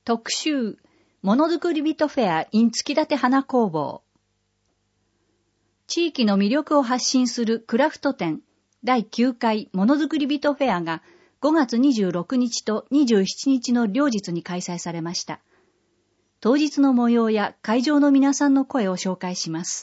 特集、ものづくり人フェア in 月立花工房。地域の魅力を発信するクラフト展第9回ものづくり人フェアが5月26日と27日の両日に開催されました。当日の模様や会場の皆さんの声を紹介します。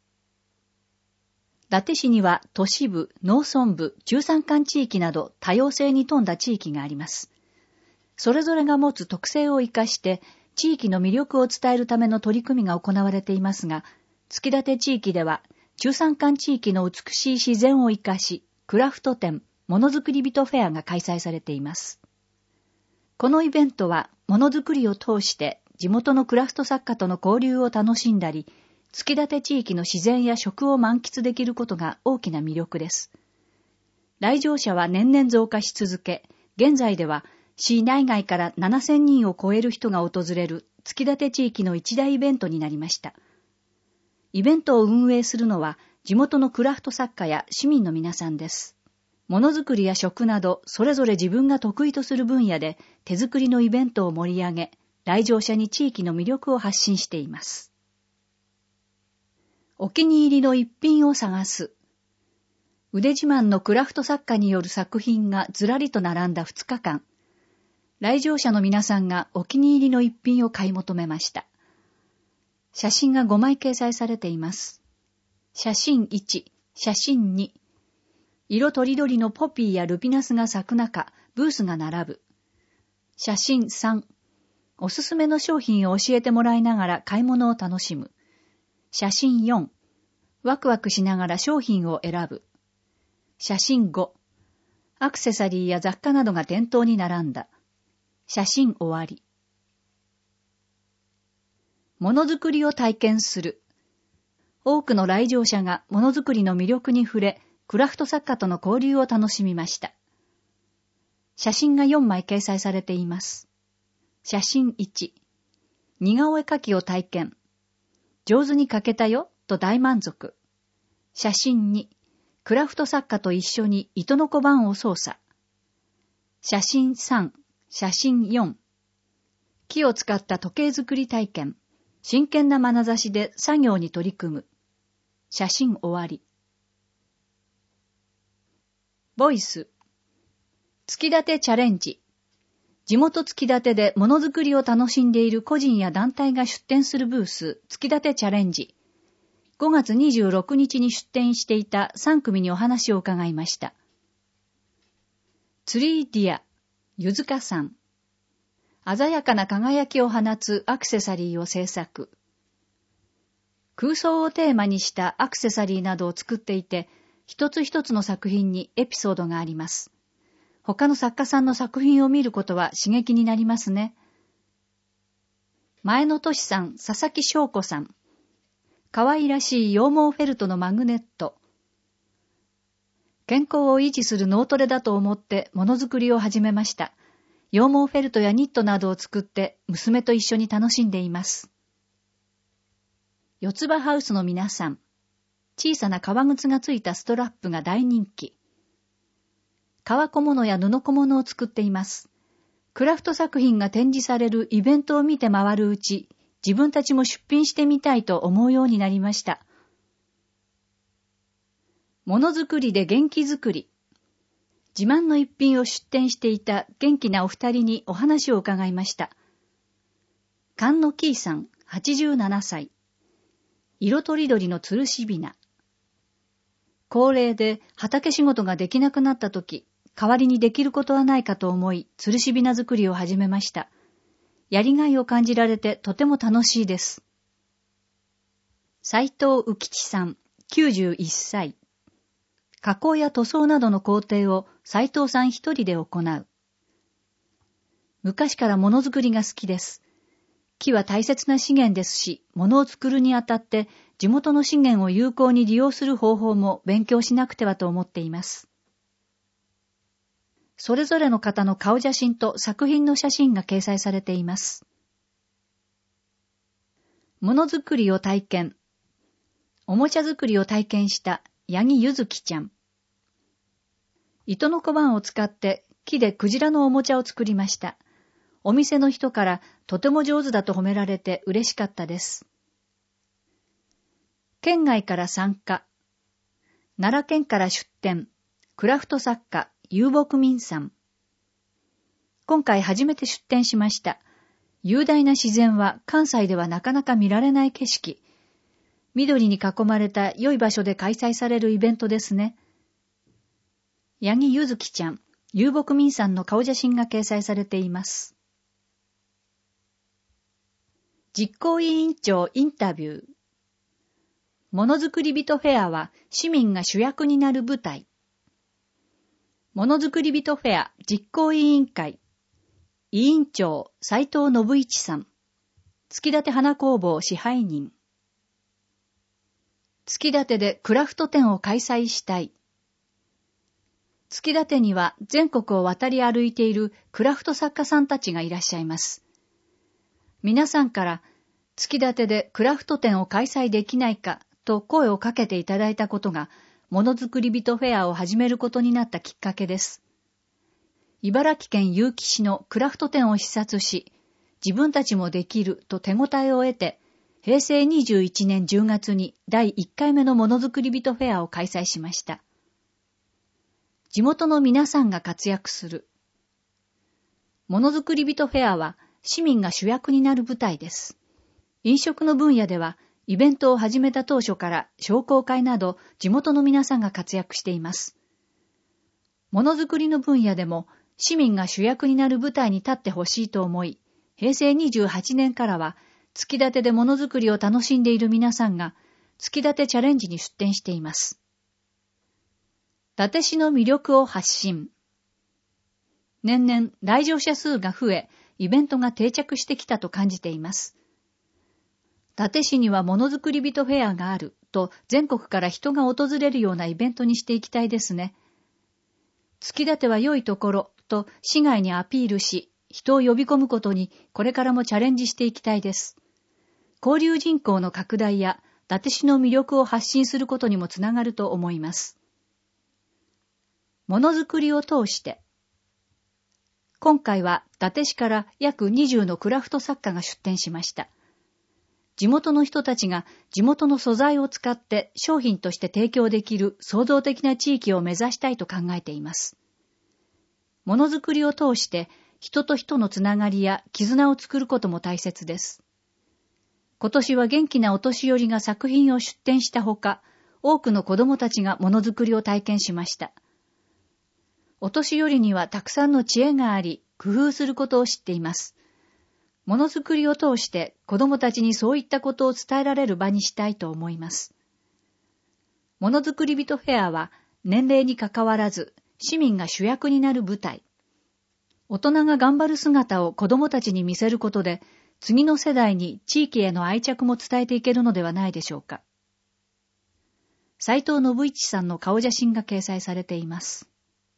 伊達市には都市部、農村部、中山間地域など多様性に富んだ地域があります。それぞれが持つ特性を生かして地域の魅力を伝えるための取り組みが行われていますが、月立地域では中山間地域の美しい自然を生かし、クラフト展、ものづくり人フェアが開催されています。このイベントはものづくりを通して地元のクラフト作家との交流を楽しんだり、月立地域の自然や食を満喫できることが大きな魅力です。来場者は年々増加し続け、現在では市内外から7000人を超える人が訪れる月立地域の一大イベントになりました。イベントを運営するのは地元のクラフト作家や市民の皆さんです。ものづくりや食などそれぞれ自分が得意とする分野で手作りのイベントを盛り上げ、来場者に地域の魅力を発信しています。お気に入りの一品を探す。腕自慢のクラフト作家による作品がずらりと並んだ2日間。来場者の皆さんがお気に入りの一品を買い求めました。写真が5枚掲載されています。写真1、写真2。色とりどりのポピーやルピナスが咲く中、ブースが並ぶ。写真3。おすすめの商品を教えてもらいながら買い物を楽しむ。写真4。ワクワクしながら商品を選ぶ。写真5。アクセサリーや雑貨などが店頭に並んだ。写真終わり。ものづくりを体験する。多くの来場者がものづくりの魅力に触れ、クラフト作家との交流を楽しみました。写真が4枚掲載されています。写真1。似顔絵描きを体験。上手に描けたよ、と大満足。写真2。クラフト作家と一緒に糸の小判を操作。写真3。写真4。木を使った時計作り体験。真剣な眼差しで作業に取り組む。写真終わり。ボイス。月立チャレンジ。地元月立でものづくりを楽しんでいる個人や団体が出展するブース、月立チャレンジ。5月26日に出展していた3組にお話を伺いました。ツリーディア、ゆずかさん。鮮やかな輝きを放つアクセサリーを制作。空想をテーマにしたアクセサリーなどを作っていて、一つ一つの作品にエピソードがあります。他の作家さんの作品を見ることは刺激になりますね。前野俊さん、佐々木翔子さん。可愛らしい羊毛フェルトのマグネット。健康を維持する脳トレだと思ってものづくりを始めました。羊毛フェルトやニットなどを作って娘と一緒に楽しんでいます。四つ葉ハウスの皆さん。小さな革靴がついたストラップが大人気。革小物や布小物を作っています。クラフト作品が展示されるイベントを見て回るうち、自分たちも出品してみたいと思うようになりました。ものづくりで元気づくり。自慢の一品を出展していた元気なお二人にお話を伺いました。菅野キーさん、87歳。色とりどりの吊るしびな。高齢で畑仕事ができなくなったとき、代わりにできることはないかと思い、吊るしびな作りを始めました。やりがいを感じられてとても楽しいです。斉藤浮吉さん、91歳。加工や塗装などの工程を斉藤さん一人で行う。昔からものづくりが好きです。木は大切な資源ですし、ものを作るにあたって地元の資源を有効に利用する方法も勉強しなくてはと思っています。それぞれの方の顔写真と作品の写真が掲載されています。ものづくりを体験。おもちゃ作りを体験した八木ゆずきちゃん。糸の小判を使って木でクジラのおもちゃを作りました。 お店の人からとても上手だと褒められて嬉しかったです。県外から参加。奈良県から出展。クラフト作家、遊牧民さん。今回初めて出展しました。雄大な自然は関西ではなかなか見られない景色。緑に囲まれた良い場所で開催されるイベントですね。八木ゆずきちゃん、遊牧民さんの顔写真が掲載されています。実行委員長インタビュー。ものづくり人フェアは市民が主役になる舞台。ものづくり人フェア実行委員会。委員長斉藤信一さん。月立花工房支配人。月立でクラフト展を開催したい。月立には全国を渡り歩いているクラフト作家さんたちがいらっしゃいます。皆さんから月立でクラフト展を開催できないかと声をかけていただいたことが、ものづくり人フェアを始めることになったきっかけです。茨城県結城市のクラフト展を視察し、自分たちもできると手応えを得て、平成21年10月に第1回目のものづくり人フェアを開催しました。地元の皆さんが活躍する。ものづくり人フェアは市民が主役になる舞台です。飲食の分野では、イベントを始めた当初から商工会など地元の皆さんが活躍しています。ものづくりの分野でも市民が主役になる舞台に立ってほしいと思い、平成28年からは月立でものづくりを楽しんでいる皆さんが月立チャレンジに出展しています。伊達市の魅力を発信。年々来場者数が増え、イベントが定着してきたと感じています。伊達市にはものづくり人フェアがあると全国から人が訪れるようなイベントにしていきたいですね。月立は良いところと市外にアピールし、人を呼び込むことにこれからもチャレンジしていきたいです。交流人口の拡大や伊達市の魅力を発信することにもつながると思います。ものづくりを通して。今回は伊達市から約20のクラフト作家が出展しました。地元の人たちが地元の素材を使って商品として提供できる創造的な地域を目指したいと考えています。ものづくりを通して人と人のつながりや絆を作ることも大切です。今年は元気なお年寄りが作品を出展したほか、多くの子どもたちがものづくりを体験しました。お年寄りにはたくさんの知恵があり、工夫することを知っています。ものづくりを通して子どもたちにそういったことを伝えられる場にしたいと思います。ものづくり人フェアは年齢にかかわらず市民が主役になる舞台。大人が頑張る姿を子どもたちに見せることで次の世代に地域への愛着も伝えていけるのではないでしょうか。斉藤信一さんの顔写真が掲載されています。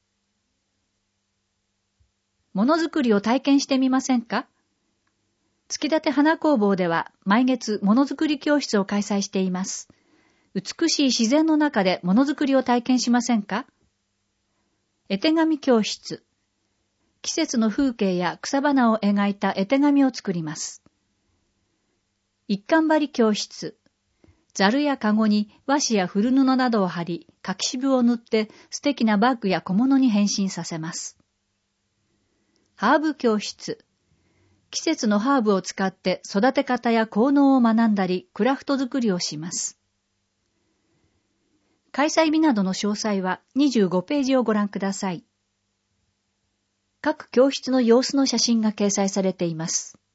ものづくりを体験してみませんか？月立花工房では毎月ものづくり教室を開催しています。美しい自然の中でものづくりを体験しませんか？絵手紙教室。季節の風景や草花を描いた絵手紙を作ります。一閑張り教室。ざるやかごに和紙や古布などを貼り、柿渋を塗って素敵なバッグや小物に変身させます。ハーブ教室。季節のハーブを使って育て方や効能を学んだり、クラフト作りをします。開催日などの詳細は25ページをご覧ください。各教室の様子の写真が掲載されています。